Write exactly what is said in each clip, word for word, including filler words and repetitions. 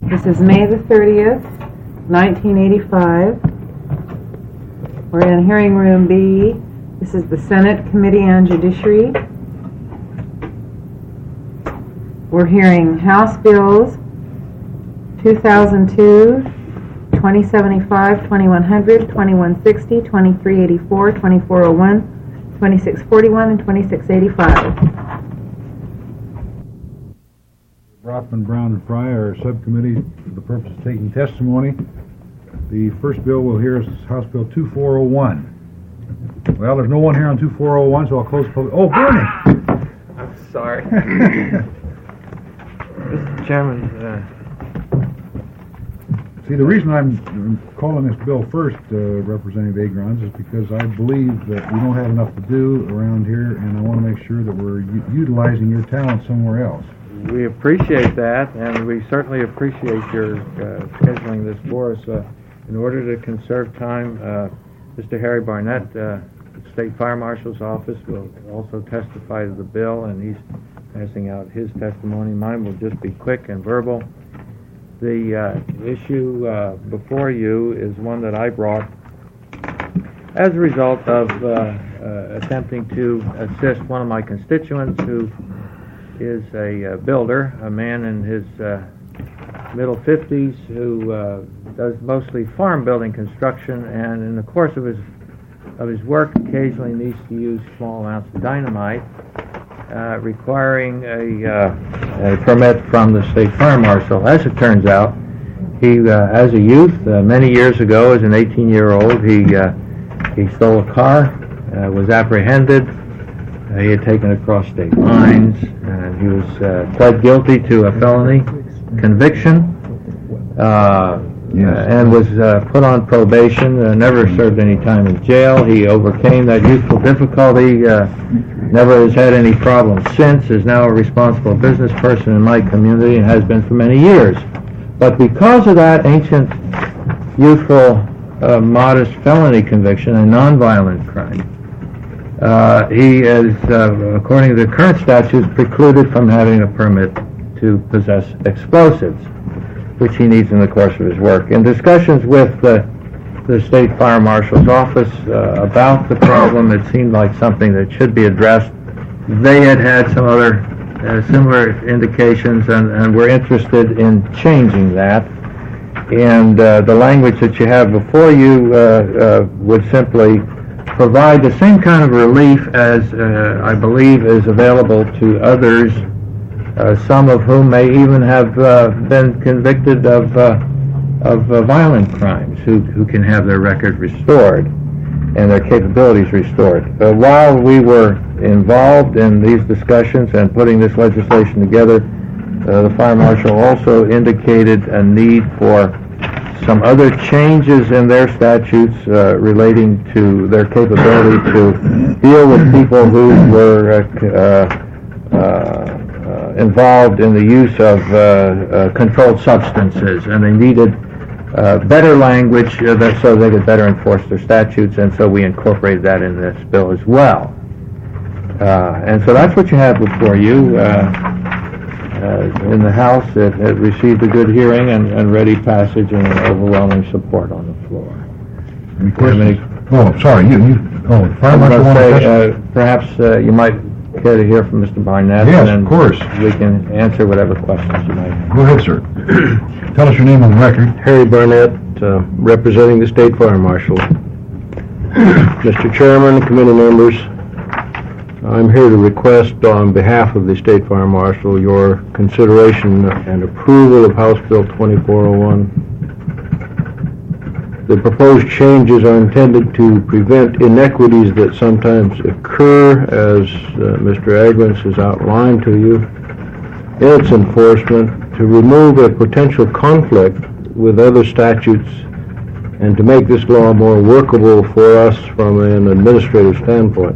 This is May the thirtieth, nineteen eighty-five. We're in hearing room B. This is the Senate Committee on Judiciary. We're hearing House Bills two thousand two, twenty seventy-five, twenty-one hundred, twenty-one sixty, twenty-three eighty-four, twenty-four oh one, twenty-six forty-one, and twenty-six eighty-five. Rothman, Brown, and Fry are subcommittees for the purpose of taking testimony. The first bill we'll hear is House Bill two four oh one. Well, there's no one here on two four oh one, so I'll close the public... Oh, Bernie! I'm sorry. Mister Chairman, uh... See, the reason I'm calling this bill first, uh, Representative Agrons, is because I believe that we don't have enough to do around here, and I want to make sure that we're u- utilizing your talent somewhere else. We appreciate that, and we certainly appreciate your uh, scheduling this for us. Uh, in order to conserve time, uh, Mister Harry Barnett, uh, State Fire Marshal's office, will also testify to the bill, and he's passing out his testimony. Mine will just be quick and verbal. The uh, issue uh, before you is one that I brought as a result of uh, uh, attempting to assist one of my constituents who is a uh, builder, a man in his uh, middle fifties who uh, does mostly farm building construction, and in the course of his of his work occasionally needs to use small amounts of dynamite, uh, requiring a, uh, a permit from the State Fire Marshal. As it turns out, he, uh, as a youth, uh, many years ago, as an eighteen-year-old, he uh, he stole a car, uh, was apprehended. Uh, he had taken it across state lines, and he was uh, pled guilty to a felony conviction, uh, yes. uh, and was uh, put on probation, uh, never served any time in jail. He overcame that youthful difficulty, uh, never has had any problems since, is now a responsible business person in my community and has been for many years. But because of that ancient, youthful, uh, modest felony conviction, a nonviolent crime, Uh, he is, uh, according to the current statutes, precluded from having a permit to possess explosives, which he needs in the course of his work. In discussions with the, the State Fire Marshal's office uh, about the problem, it seemed like something that should be addressed. They had had some other uh, similar indications and, and were interested in changing that. And uh, the language that you have before you uh, uh, would simply provide the same kind of relief as uh, I believe is available to others, uh, some of whom may even have uh, been convicted of uh, of uh, violent crimes, who who can have their record restored and their capabilities restored. Uh, while we were involved in these discussions and putting this legislation together, uh, the Fire Marshal also indicated a need for some other changes in their statutes uh, relating to their capability to deal with people who were uh, uh, uh, involved in the use of uh, uh, controlled substances, and they needed uh, better language uh, that, so they could better enforce their statutes, and so we incorporated that in this bill as well. Uh, and so that's what you have before you. Uh, Uh, in the House, it, it received a good hearing and, and ready passage and overwhelming support on the floor. Any questions? Oh, sorry, you, you, oh, the Fire Marshal want to say, uh, perhaps uh, you might care to hear from Mister Barnett. Yes, and of course. We can answer whatever questions you might have. Go ahead, sir. Tell us your name on the record. Harry Barnett, uh, representing the State Fire Marshal. Mister Chairman, committee members, I'm here to request on behalf of the State Fire Marshal your consideration and approval of House Bill twenty-four oh one. The proposed changes are intended to prevent inequities that sometimes occur, as uh, Mister Agrons has outlined to you, in its enforcement, to remove a potential conflict with other statutes, and to make this law more workable for us from an administrative standpoint.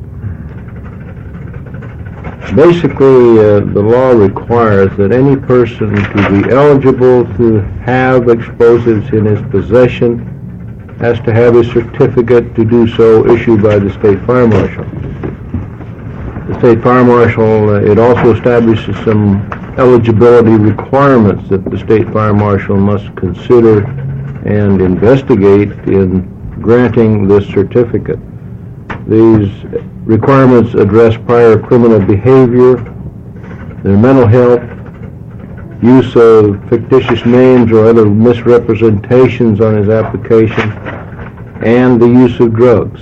Basically, uh, the law requires that any person to be eligible to have explosives in his possession has to have a certificate to do so issued by the State Fire Marshal. The State Fire Marshal, uh, it also establishes some eligibility requirements that the state fire marshal must consider and investigate in granting this certificate. These requirements address prior criminal behavior, their mental health, use of fictitious names or other misrepresentations on his application, and the use of drugs.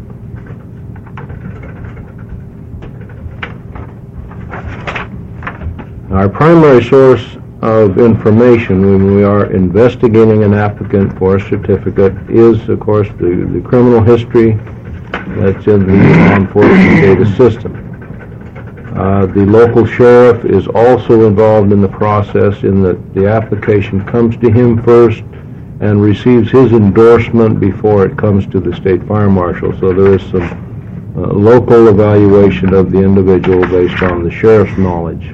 Our primary source of information when we are investigating an applicant for a certificate is, of course, the, the criminal history that's in the law enforcement data system. Uh, the local sheriff is also involved in the process in that the application comes to him first and receives his endorsement before it comes to the state fire marshal. So there is some uh, local evaluation of the individual based on the sheriff's knowledge.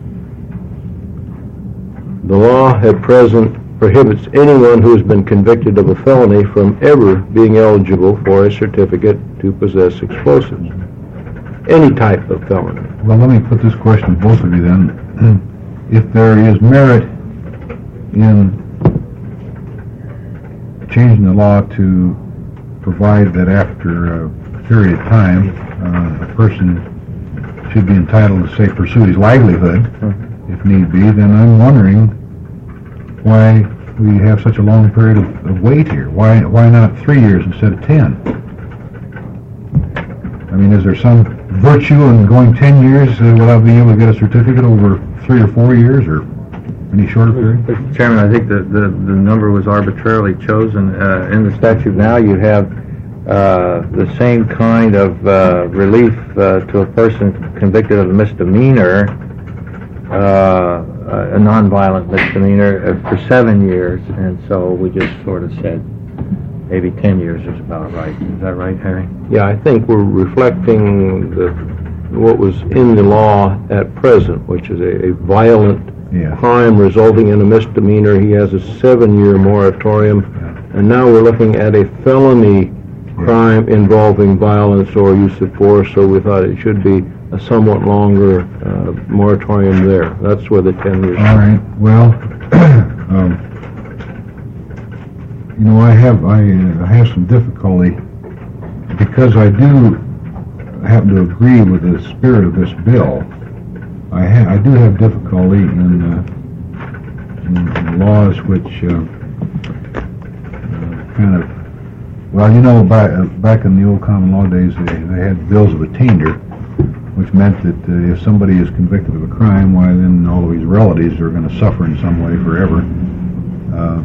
The law at present prohibits anyone who has been convicted of a felony from ever being eligible for a certificate to possess explosives. Any type of felony. Well, let me put this question to both of you then. If there is merit in changing the law to provide that after a period of time, uh, a person should be entitled to, say, pursue his livelihood, if need be, then I'm wondering why we have such a long period of, of wait here. Why why not three years instead of ten? I mean, is there some virtue in going ten years uh, without being able to get a certificate over three or four years, or any shorter period? Mister Chairman, I think that the, the number was arbitrarily chosen. Uh, in the statute now, you have uh, the same kind of uh, relief uh, to a person convicted of a misdemeanor, uh, a nonviolent misdemeanor, uh, for seven years, and so we just sort of said maybe ten years is about right. Is that right, Harry? Yeah, I think we're reflecting the, what was in the law at present, which is a, a violent Yeah. crime resulting in a misdemeanor. He has a seven-year moratorium, and now we're looking at a felony crime involving violence or use of force, so we thought it should be a somewhat longer uh, moratorium there. That's where the ten years. All right. Well, um, you know, I have I, uh, I have some difficulty because I do happen to agree with the spirit of this bill. I ha I do have difficulty in, uh, in, in laws which uh, uh, kind of, well, you know, back, uh, back in the old common law days, they, they had bills of attainder, which meant that uh, if somebody is convicted of a crime, why then all of his relatives are going to suffer in some way forever. Uh,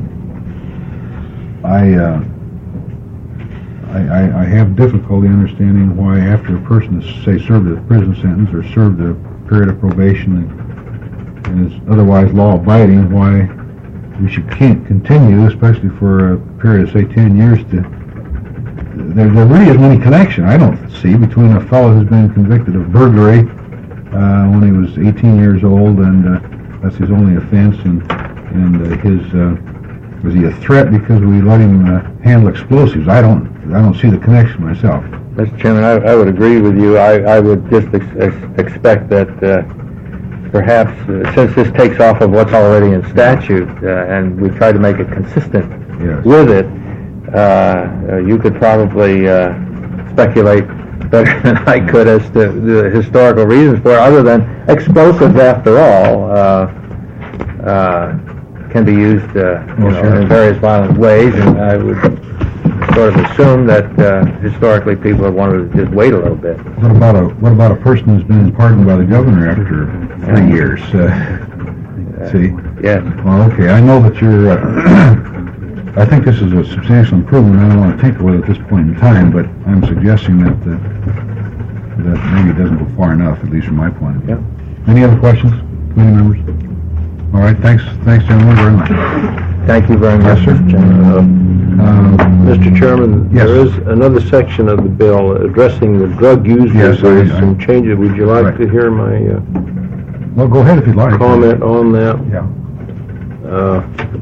I, uh, I, I I have difficulty understanding why after a person has, say, served a prison sentence or served a period of probation and, and is otherwise law-abiding, why we should can't continue, especially for a period of, say, ten years, to there, there really isn't any connection, I don't see, between a fellow who's been convicted of burglary uh, when he was eighteen years old, and uh, that's his only offense, and, and uh, his, uh, was he a threat because we let him uh, handle explosives? I don't, I don't see the connection myself. Mister Chairman, I, I would agree with you. I, I would just ex ex expect that uh, perhaps, uh, since this takes off of what's already in statute, uh, and we try to make it consistent Yes. with it, uh, uh, you could probably uh, speculate better than I could as to the historical reasons for it, other than explosives, after all, uh, uh, can be used uh, you Oh, know, sure. in various violent ways, and I would sort of assume that uh, historically people have wanted to just wait a little bit. What about a what about a person who's been pardoned by the governor after three years? Uh, see? Yes. Well, okay. I know that you're. Uh, I think this is a substantial improvement. I don't want to tinker with it at this point in time, but I'm suggesting that uh, that maybe it doesn't go far enough, at least from my point of view. Yep. Any other questions, committee members? All right. Thanks, thanks, gentlemen, very much. Thank you very much, Yes, sir. Mister Chairman. Uh, Mister Chairman, Yes. there is another section of the bill addressing the drug users. Yes, I- There's I- some changes. Would you like Right. to hear my uh, well, go ahead if you'd like. comment on that? Yeah. Uh,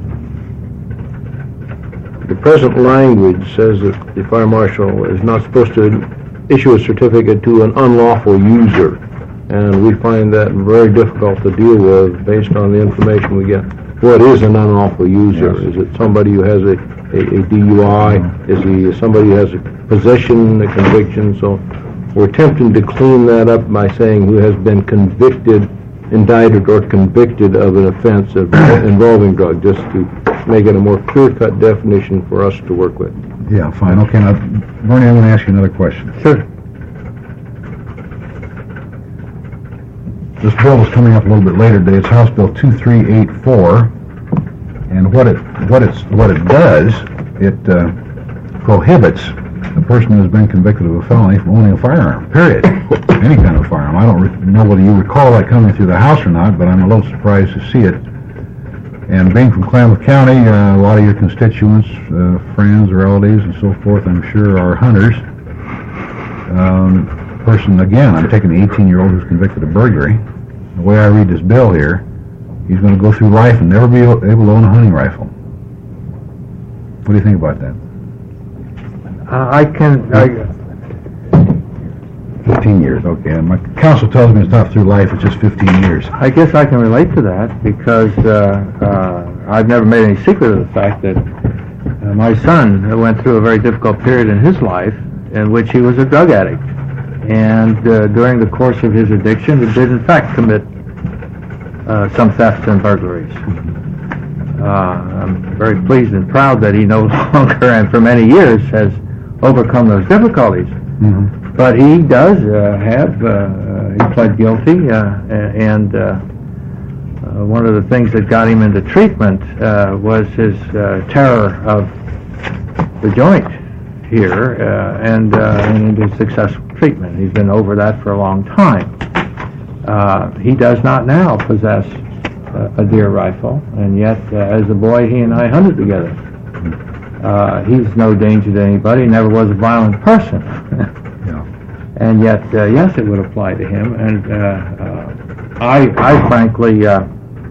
The present language says that the fire marshal is not supposed to issue a certificate to an unlawful user, and we find that very difficult to deal with based on the information we get. What is an unlawful user? Yes. Is it somebody who has a, a, a D U I? Is he somebody who has a possession, a conviction? So we're attempting to clean that up by saying who has been convicted, indicted, or convicted of an offense of involving drug, just to make it a more clear-cut definition for us to work with. Yeah, fine, okay, now, Bernie, I'm gonna ask you another question. Sure. This bill is coming up a little bit later today. It's House Bill two three eight four, and what it what it's what it does, it uh, prohibits a person who has been convicted of a felony from owning a firearm. Period. Any kind of firearm. I don't re- know whether you recall that coming through the House or not, but I'm a little surprised to see it. And being from Klamath County, uh, a lot of your constituents, uh, friends, relatives, and so forth, I'm sure, are hunters. Um, person, again, I'm taking the eighteen-year-old who's convicted of burglary. The way I read this bill here, he's going to go through life and never be able to own a hunting rifle. What do you think about that? Uh, I can, I, fifteen years, okay. My counsel tells me it's not through life, it's just fifteen years. I guess I can relate to that because uh, uh, I've never made any secret of the fact that uh, my son went through a very difficult period in his life in which he was a drug addict. And uh, during the course of his addiction, he did in fact commit uh, some thefts and burglaries. Uh, I'm very pleased and proud that he no longer and for many years has overcome those difficulties. Mm-hmm. But he does uh, have, uh, he pled guilty, uh, and uh, uh, one of the things that got him into treatment uh, was his uh, terror of the joint here, uh, and, uh, and into successful treatment. He's been over that for a long time. Uh, he does not now possess uh, a deer rifle, and yet, uh, as a boy, he and I hunted together. Uh, he's no danger to anybody, never was a violent person. Yeah. And yet, uh, yes, it would apply to him. And uh, uh, I, I frankly uh,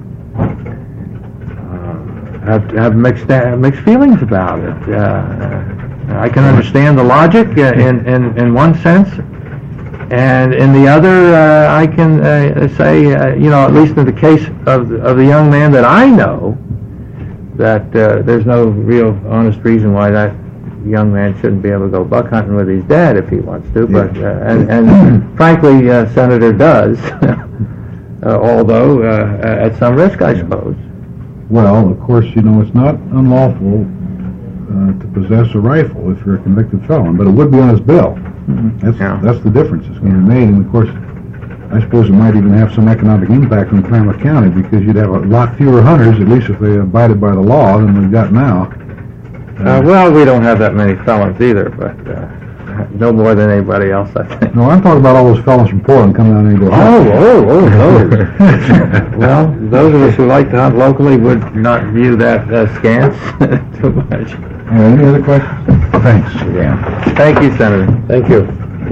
uh, have have mixed uh, mixed feelings about it. Uh, I can understand the logic uh, in, in in one sense, and in the other, uh, I can uh, say, uh, you know, at least in the case of the, of the young man that I know, that uh, there's no real honest reason why that young man shouldn't be able to go buck hunting with his dad if he wants to, but uh, and, and frankly, uh, Senator does, uh, although uh, at some risk, I suppose. Well, of course, you know, it's not unlawful uh, to possess a rifle if you're a convicted felon, but it would be on his bill. Mm-hmm. That's Yeah. that's the difference that's going to be made, and of course, I suppose it might even have some economic impact on Klamath County because you'd have a lot fewer hunters, at least if they abided by the law, than we've got now. Uh, well, we don't have that many felons either, but uh, no more than anybody else, I think. No, I'm talking about all those felons from Portland coming down here to go hunt. oh, oh, those. Well, those of us who like to hunt locally would not view that as scant too much. Uh, any other questions? Thanks. Yeah. Thank you, Senator. Thank you.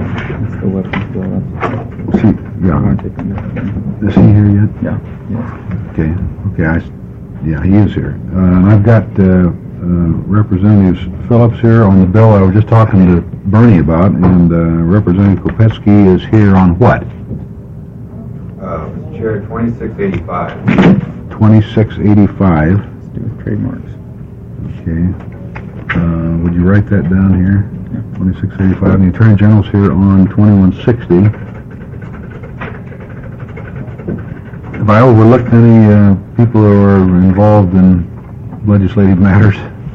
See, yeah. Is he here yet? Yeah. Okay. Okay. I, s- yeah, he is here. Uh, and I've got uh, uh, Representatives Phillips here on the bill I was just talking to Bernie about, and uh, Representative Kopetsky is here on what? Uh, Mister Chair, twenty-six eighty-five. twenty-six eighty-five. Trademarks. Okay. Uh, would you write that down here? twenty-six eighty-five. And the Attorney General's here on twenty-one sixty. Have I overlooked any uh, people who are involved in legislative matters?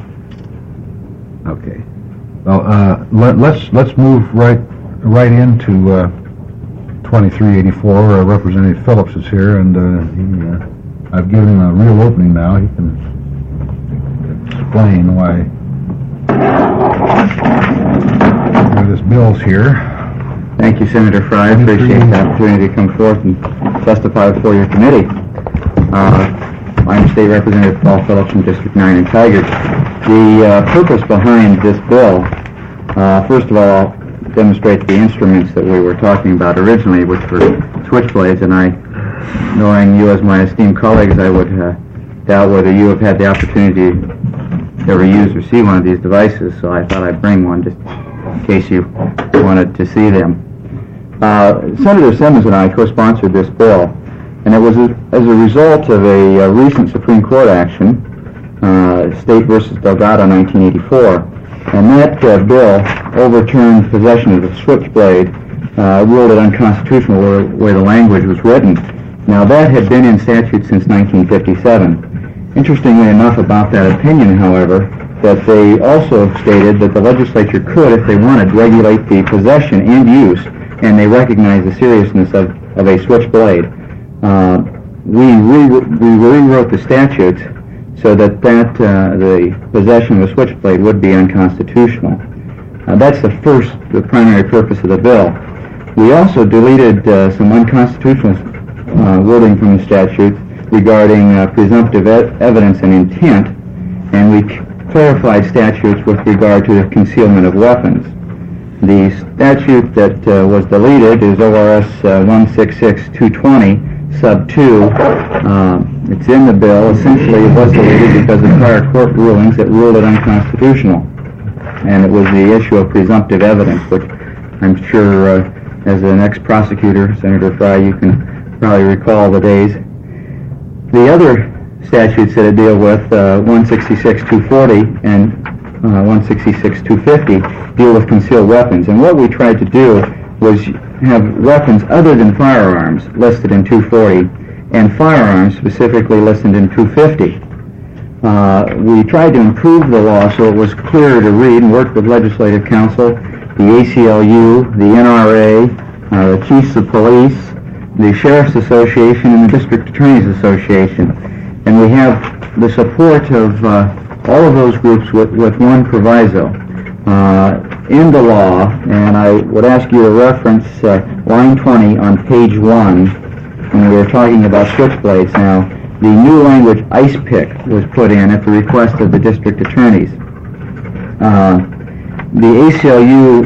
Okay. Well, uh, let, let's let's move right right into uh, twenty-three eighty-four. Uh, Representative Phillips is here, and uh, he, uh, I've given him a real opening now. He can explain why, why this bill's here. Thank you, Senator Fry. I appreciate the opportunity to come forth and testify before your committee. Uh, I'm State Representative Paul Phillips from District nine in Tigard. The uh, purpose behind this bill, uh, first of all, demonstrates the instruments that we were talking about originally, which were switchblades, and I, knowing you as my esteemed colleagues, I would uh, doubt whether you have had the opportunity to ever use or see one of these devices, so I thought I'd bring one just in case you wanted to see them. Uh, Senator Simmons and I co-sponsored this bill, and it was a, as a result of a, uh recent Supreme Court action, uh, State versus Delgado, nineteen eighty-four, and that uh, bill overturned possession of the switchblade, uh, ruled it unconstitutional where, where the language was written. Now, that had been in statute since nineteen fifty-seven. Interestingly enough about that opinion, however, that they also stated that the legislature could, if they wanted, regulate the possession and use, and they recognized the seriousness of, of a switchblade. Uh, we, re- we rewrote the statutes so that, that uh, the possession of a switchblade would be unconstitutional. Uh, that's the first, the primary purpose of the bill. We also deleted uh, some unconstitutional uh, wording from the statute regarding uh, presumptive e- evidence and intent, and we c- clarified statutes with regard to the concealment of weapons. The statute that uh, was deleted is O R S uh, one sixty-six two twenty, sub two. Uh, it's in the bill. Essentially, it was deleted because of prior court rulings that ruled it unconstitutional. And it was the issue of presumptive evidence, which I'm sure, uh, as an ex-prosecutor, Senator Fry, you can probably recall the days. The other statutes that I deal with, uh, one sixty-six two forty and uh, one sixty-six two fifty, deal with concealed weapons. And what we tried to do was have weapons other than firearms listed in two forty and firearms specifically listed in two fifty. Uh, we tried to improve the law so it was clearer to read and worked with Legislative Counsel, the A C L U, the N R A, uh, the Chiefs of Police, the Sheriff's Association, and the District Attorneys Association. And we have the support of uh, all of those groups with, with one proviso. Uh, in the law, and I would ask you to reference uh, line twenty on page one when we were talking about switchblades. Now, the new language ice pick was put in at the request of the district attorneys. Uh, the A C L U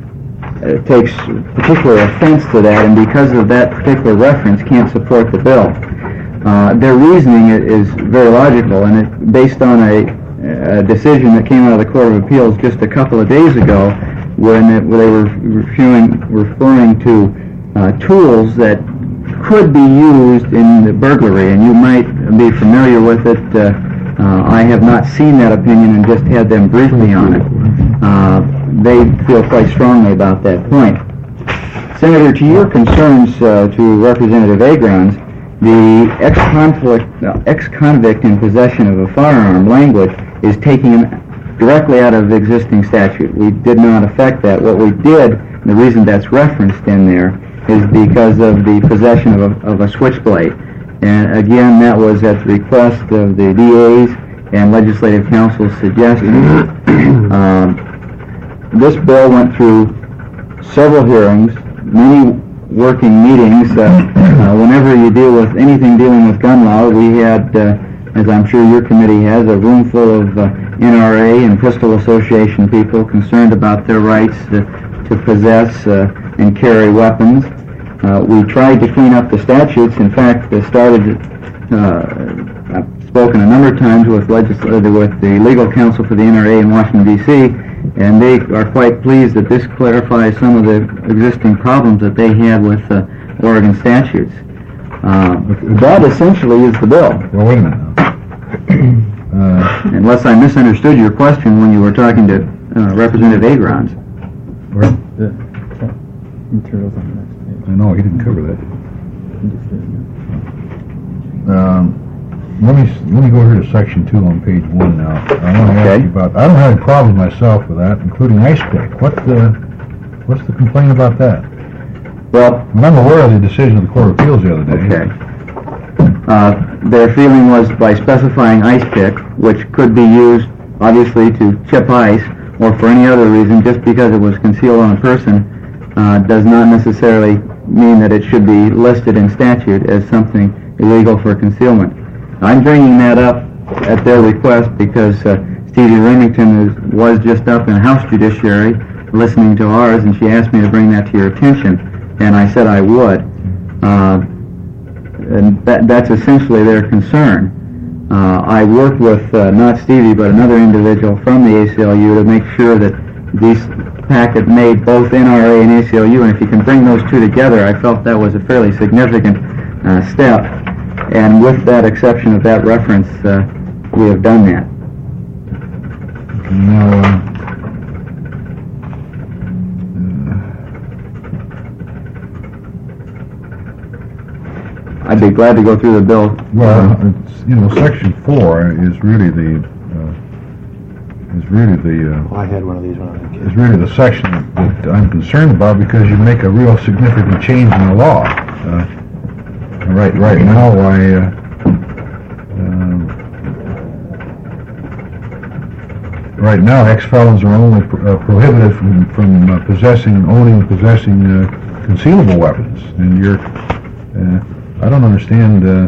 uh, takes particular offense to that, and because of that particular reference can't support the bill. Uh, their reasoning is very logical, and it's based on a a decision that came out of the Court of Appeals just a couple of days ago when it, where they were referring, referring to uh, tools that could be used in the burglary, and you might be familiar with it. Uh, uh, I have not seen that opinion and just had them brief me on it. Uh, they feel quite strongly about that point. Senator, to your concerns uh, to Representative Agrons, the ex-conflict, uh, ex-convict in possession of a firearm language is taking him directly out of the existing statute. We did not affect that. What we did, and the reason that's referenced in there, is because of the possession of a, of a switchblade. And again, that was at the request of the D A's and Legislative Council's suggestion. um, this bill went through several hearings, many working meetings. Uh, uh, whenever you deal with anything dealing with gun law, we had, uh, as I'm sure your committee has, a room full of uh, N R A and Pistol Association people concerned about their rights to, to possess uh, and carry weapons. Uh, we tried to clean up the statutes. In fact, they started, uh, I've spoken a number of times with, legisl- with the legal counsel for the N R A in Washington, D C, and they are quite pleased that this clarifies some of the existing problems that they had with uh, Oregon statutes. Uh, that essentially is the bill. Well, wait a minute now. uh, Unless I misunderstood your question when you were talking to uh, Representative Agrons. where, Materials on the next page. I know, he didn't cover that. You just did, yeah. Um, let me, let me go here to section two on page one now. I want to ask Okay. you about, I don't have any problem myself with that, including ice pick. What the, what's the complaint about that? Well, And I'm aware of the decision of the Court of Appeals the other day. okay. Uh, their feeling was by specifying ice pick, which could be used obviously to chip ice or for any other reason, just because it was concealed on a person, uh, does not necessarily mean that it should be listed in statute as something illegal for concealment. I'm bringing that up at their request because uh, Stevie Remington is, was just up in House Judiciary listening to ours, and she asked me to bring that to your attention, and I said I would. Uh, and that, that's essentially their concern. Uh, I worked with, uh, not Stevie, but another individual from the A C L U to make sure that these packet made both N R A and A C L U, and if you can bring those two together, I felt that was a fairly significant uh, step. And with that exception of that reference, uh, we have done that. Now, uh, I'd be glad to go through the bill. well, it's, you know, section four is really the, uh, is really the, uh, I had one of these when I was a kid. is really the section that I'm concerned about because you make a real significant change in the law. Uh, right, right now, I, uh, um, right now, ex-felons are only pro- uh, prohibited from, from uh, possessing, owning and possessing uh, concealable weapons. And you're, uh, I don't understand uh,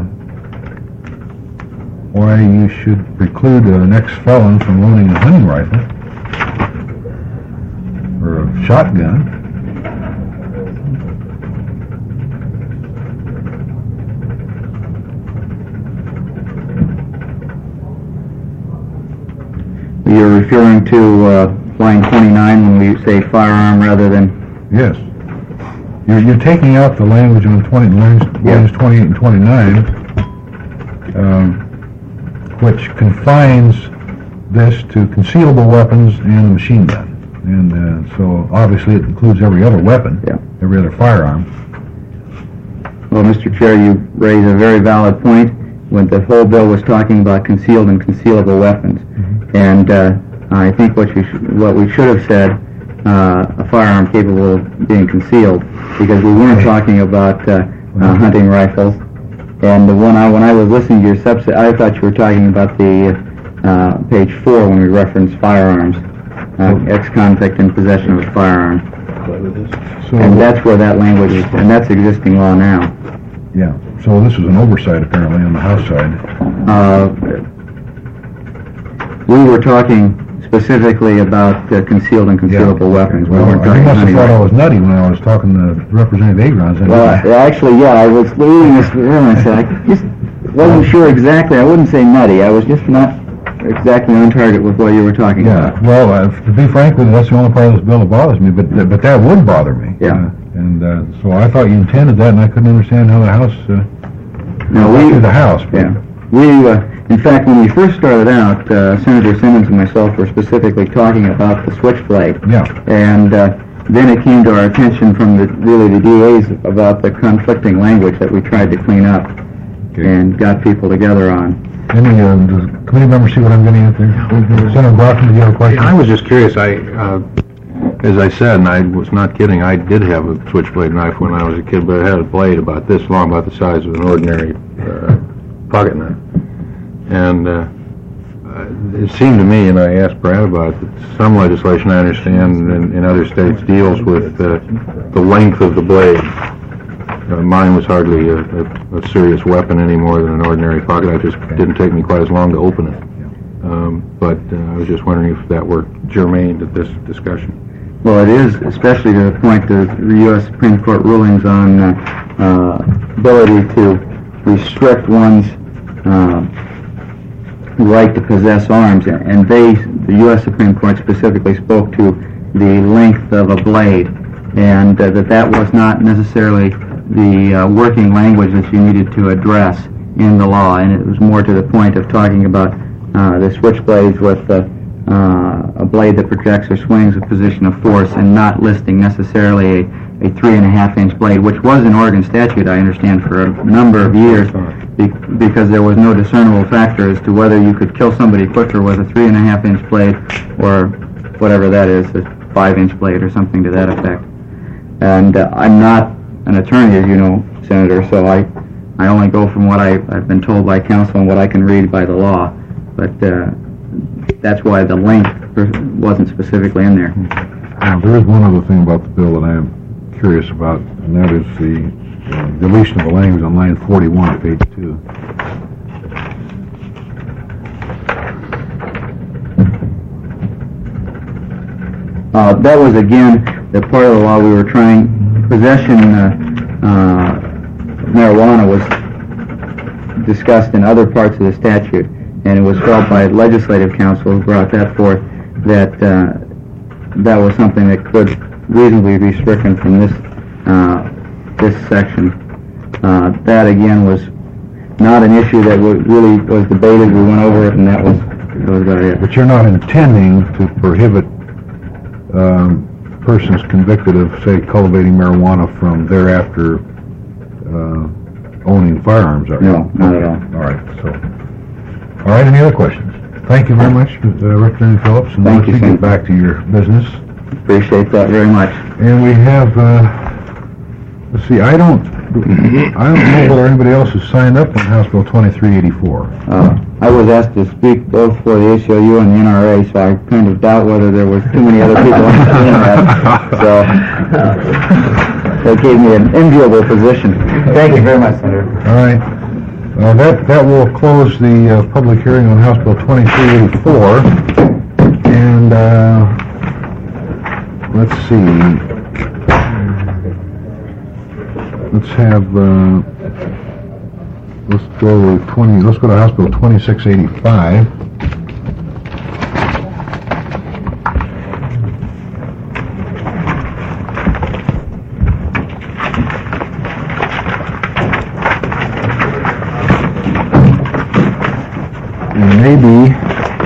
why you should preclude an ex-felon from owning a hunting rifle or a shotgun. You're referring to uh, line twenty-nine when we say firearm rather than... Yes. You're, you're taking out the language on twenty, lines, lines twenty-eight and twenty-nine, um, which confines this to concealable weapons and a machine gun. And uh, so obviously it includes every other weapon, Yeah. every other firearm. Well, Mister Chair, you raise a very valid point when the whole bill was talking about concealed and concealable weapons. And uh, I think what, you sh- what we should have said, uh, a firearm capable of being concealed, because we weren't talking about uh, uh, hunting rifles. And the one I, when I was listening to your subset, I thought you were talking about the uh, page four when we referenced firearms, uh, ex-convict in possession of a firearm. So, And that's where that language is, and that's existing law now. yeah, so this is an oversight apparently on the House side. Uh, we were talking specifically about uh, concealed and concealable weapons. We Well, weren't you talking must have hunting thought I rifles. was nutty when I was talking to Representative Agrons. and- Well, I- actually, yeah, I was reading this room and I said, I just wasn't sure exactly. I wouldn't say nutty. I was just not exactly on target with what you were talking Yeah, about. well, uh, to be frank with you, that's the only part of this bill that bothers me, but but that would bother me. Yeah. Uh, And uh, so I thought you intended that, and I couldn't understand how the House, uh, No, got we, through the House. but- yeah, we, uh, in fact, when we first started out, uh, Senator Simmons and myself were specifically talking about the switchblade. Yeah, And uh, then it came to our attention from the, really the D As about the conflicting language that we tried to clean up Okay. and got people together on. Any, uh, does committee members see what I'm getting at there? Senator Brockman, do you have a question? I was just curious, I, uh, as I said, and I was not kidding, I did have a switchblade knife when I was a kid, but it had a blade about this long, about the size of an ordinary uh, pocket knife. And uh, uh, it seemed to me, and I asked Brad about it, that some legislation I understand in, in other states deals with uh, the length of the blade. Uh, mine was hardly a, a, a serious weapon any more than an ordinary pocket knife. It just didn't take me quite as long to open it. Um, but uh, I was just wondering if that were germane to this discussion. Well, it is, especially to the point of the U S Supreme Court rulings on uh, uh, ability to restrict one's uh, right to possess arms, and they, the U S Supreme Court specifically spoke to the length of a blade, and uh, that that was not necessarily the uh, working language that you needed to address in the law, and it was more to the point of talking about uh, the switchblades with uh, uh, a blade that projects or swings a position of force, and not listing necessarily a, a three and a half inch blade, which was an Oregon statute, I understand, for a number of years, be, because there was no discernible factor as to whether you could kill somebody quicker with a three and a half inch blade or whatever that is, a five inch blade or something to that effect. And uh, I'm not an attorney, as you know, Senator, so I, I only go from what I, I've been told by counsel and what I can read by the law. But uh, that's why the length wasn't specifically in there. Now, there is one other thing about the bill that I am curious about, and that is the uh, deletion of the language on line forty-one of page two. Uh, that was, again, the part of the law we were trying, possession uh, uh, of marijuana was discussed in other parts of the statute, and it was felt by legislative counsel who brought that forth that uh, that was something that could reasonably be stricken from this uh, this section. Uh, that again was not an issue that wa- really was debated. We went over it, and that was that was about it. But you're not intending to prohibit um, persons convicted of, say, cultivating marijuana from thereafter uh, owning firearms, are you? No, not at all. All right, so, all right, any other questions? Thank you very much, uh, Representative Phillips, and Thank let you, you Senator. get back to your business. Appreciate that very much. And we have, uh, let's see, I don't, I don't know whether anybody else has signed up on House Bill twenty-three eighty-four. Uh, I was asked to speak both for the A C L U and the N R A, so I kind of doubt whether there was too many other people interested in that. So, uh, that gave me an enviable position. Thank you very much, Senator. All right. Uh, that, that will close the uh, public hearing on House Bill twenty-three eighty-four. And, uh, let's see. Let's have, uh, let's go to twenty, let's go to House Bill twenty-six eighty-five. And maybe,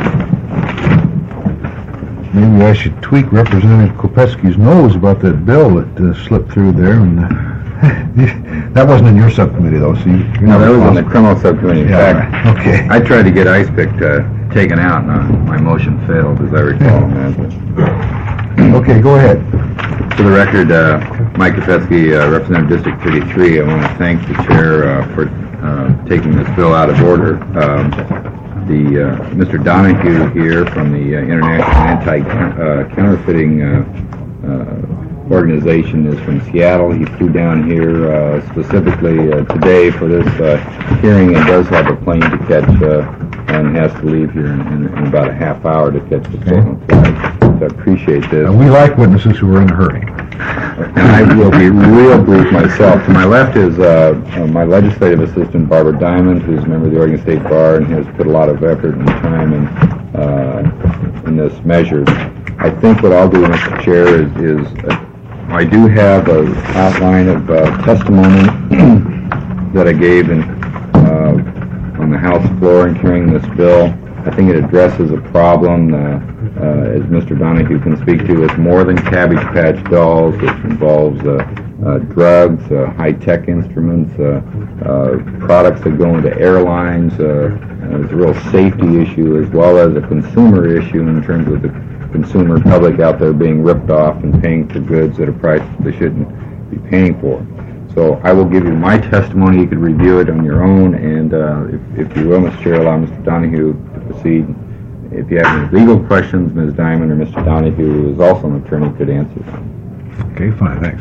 maybe I should tweak Representative Kopetsky's nose about that bill that uh, slipped through there, and uh, that wasn't in your subcommittee, though, so you... No, that was on the criminal subcommittee. In Yeah, fact, right. Okay. I tried to get ice pick uh, taken out, and uh, my motion failed, as I recall. Okay, go ahead. For the record, uh, Mike Kopetsky, uh, Representative District thirty-three. I want to thank the chair uh, for uh, taking this bill out of order. Um, the uh, Mister Donahue here from the uh, International Anti-Counterfeiting uh, uh, Organization is from Seattle. He flew down here uh, specifically uh, today for this uh, hearing and does have a plane to catch uh, and has to leave here in, in, in about a half hour to catch the Portland flight. So I appreciate this. Uh, we like witnesses who are in a hurry. And I will be real brief myself. To my left is uh, uh, my legislative assistant, Barbara Diamond, who's a member of the Oregon State Bar and has put a lot of effort and time in, uh, in this measure. I think what I'll do, Mister Chair, is, is uh, I do have an outline of uh, testimony that I gave in, uh, on the House floor in carrying this bill. I think it addresses a problem, uh, uh, as Mister Donahue can speak to. It's more than Cabbage Patch dolls. It involves uh, uh, drugs, uh, high-tech instruments, uh, uh, products that go into airlines. Uh, it's a real safety issue as well as a consumer issue in terms of the consumer public out there being ripped off and paying for goods at a price they shouldn't be paying for. So I will give you my testimony. You could review it on your own, and uh, if, if you will, Mister Chair, allow Mister Donahue to proceed. If you have any legal questions, Miz Diamond or Mister Donahue, who is also an attorney, could answer them. Okay, fine, thanks.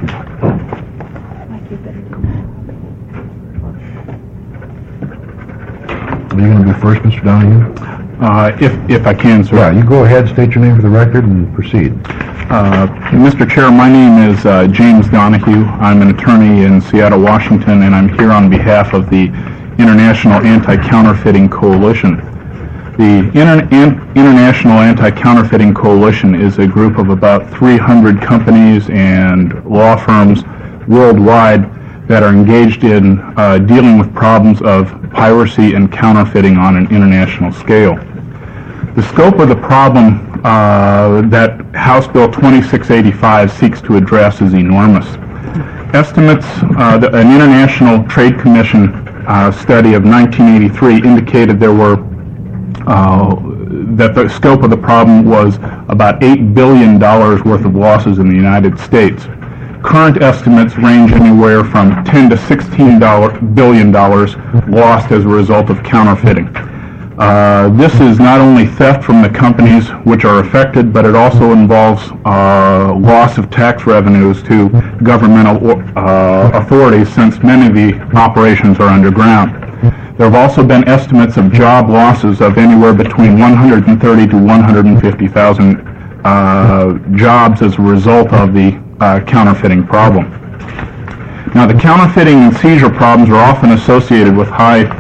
Are you going to be first, Mister Donahue? Uh, if, if I can, sir. Yeah, you go ahead, state your name for the record, and proceed. Uh, Mister Chair, my name is uh, James Donahue. I'm an attorney in Seattle, Washington, and I'm here on behalf of the International Anti-Counterfeiting Coalition. The Inter- An- International Anti-Counterfeiting Coalition is a group of about three hundred companies and law firms worldwide that are engaged in uh, dealing with problems of piracy and counterfeiting on an international scale. The scope of the problem uh, that House Bill twenty-six eighty-five seeks to address is enormous. Estimates, uh, the, an International Trade Commission uh, study of nineteen eighty-three indicated there were uh, that the scope of the problem was about eight billion dollars worth of losses in the United States. Current estimates range anywhere from ten to sixteen billion dollars lost as a result of counterfeiting. Uh, this is not only theft from the companies which are affected, but it also involves uh, loss of tax revenues to governmental uh, authorities, since many of the operations are underground. There have also been estimates of job losses of anywhere between one hundred thirty to one hundred fifty thousand uh, jobs as a result of the uh, counterfeiting problem. Now, the counterfeiting and seizure problems are often associated with high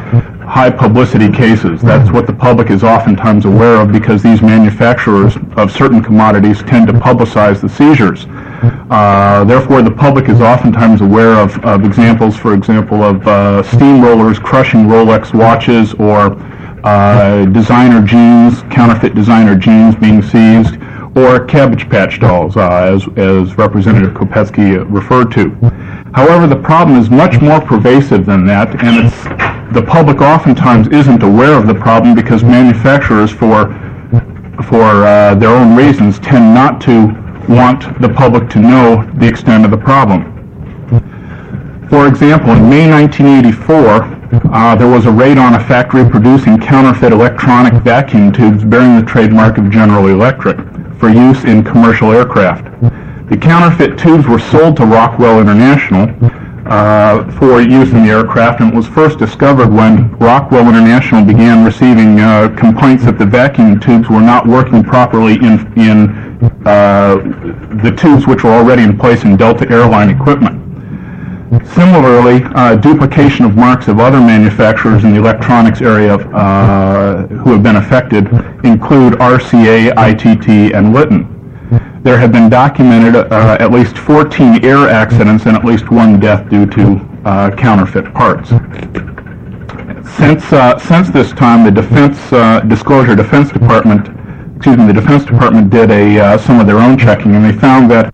high publicity cases. That's what the public is oftentimes aware of because these manufacturers of certain commodities tend to publicize the seizures. Uh, therefore, the public is oftentimes aware of, of examples, for example, of uh, steamrollers crushing Rolex watches or uh, designer jeans, counterfeit designer jeans being seized, or Cabbage Patch dolls, uh, as, as Representative Kopetsky referred to. However, the problem is much more pervasive than that, and it's, the public oftentimes isn't aware of the problem because manufacturers, for, for uh, their own reasons, tend not to want the public to know the extent of the problem. For example, in May nineteen eighty-four, uh, there was a raid on a factory producing counterfeit electronic vacuum tubes bearing the trademark of General Electric for use in commercial aircraft. The counterfeit tubes were sold to Rockwell International uh, for use in the aircraft, and it was first discovered when Rockwell International began receiving uh, complaints that the vacuum tubes were not working properly in, in uh, the tubes which were already in place in Delta Airline equipment. Similarly, uh, duplication of marks of other manufacturers in the electronics area uh, who have been affected include R C A, I T T, and Litton. There have been documented uh, at least fourteen air accidents and at least one death due to uh, counterfeit parts. Since uh, since this time, the Defense uh, Disclosure Defense Department, excuse me, the Defense Department did a uh, some of their own checking, and they found that